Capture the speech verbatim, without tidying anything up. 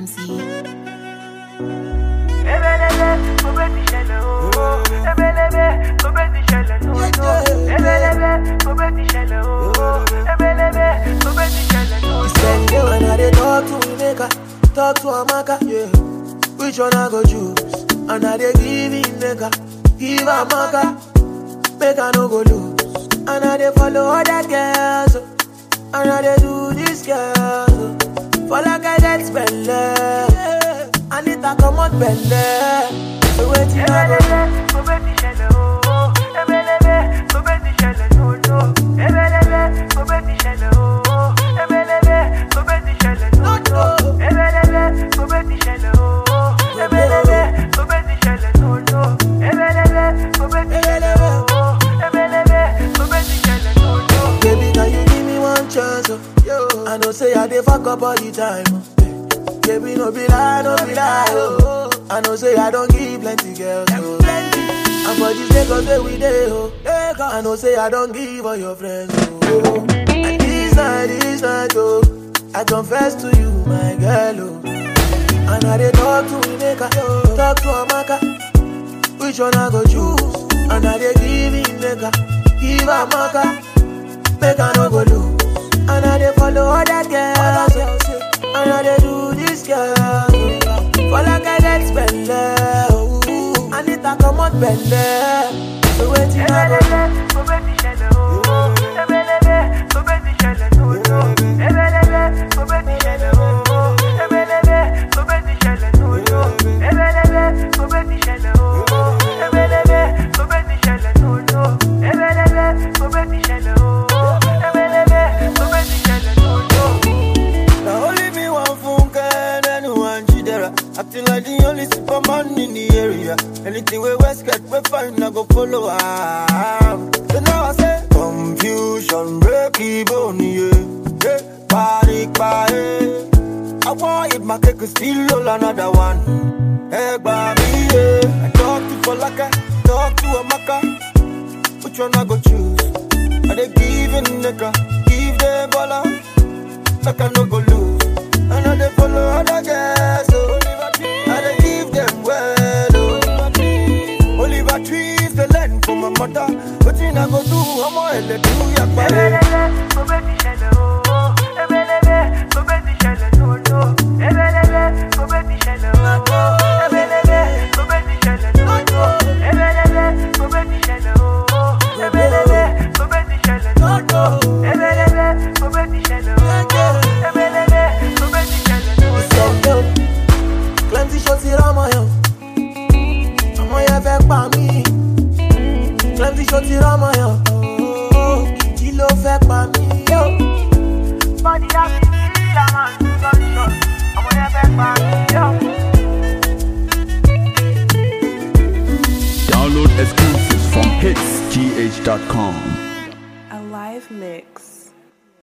M C. When I dey talk to Emeka, talk to Amaka, yeah. Which one I go choose? And I dey give Emeka, give Amaka, make I no go lose. And I dey follow other girls, oh. And I dey do this girl, oh. For like I get spend, yeah. I need to come out belle. So waiting I go baby, can you give me one chance, oh? Yo, I know say I dey fuck up all the time, oh. Baby, no be lie, no be lie, oh. I know say I don't give plenty girls, oh. And for this Lagos where we dey, oh. I know say I don't give all your friends, oh. And this night, this night, oh, I confess to you, my girl, oh. And I dey talk to Emeka, talk to Amaka, which one I go choose? And I dey give Emeka, give Amaka, make I no go lose. And I dey follow other girls, and I dey do this girl. For like I get spend, oh, I need to come out belle. So waiting I go. Acting like the only superman in the area. Anything we West get, we find, I go follow am. So now I say, confusion, break even, yeah. Yeah, panic, panic. I want it, my cake is still all another one. Hey, baby, yeah. I talk to Falaka, talk to Amaka. Which one I go choose? Are they giving nigga? Give them baller. Like I no go lose. I know they follow other girls, so I they give them well, oh. Oliver trees, the land for my mother. What you not go do, I'm all let do ya body. Plenty shots here on my own. I'm on your back by me. Plenty shots here on my own. Oh, kilo back by me, yo. Body up, I'm on the gunshot. I'm on your back by me, yo. Download exclusives from hits g h dot com. A live mix.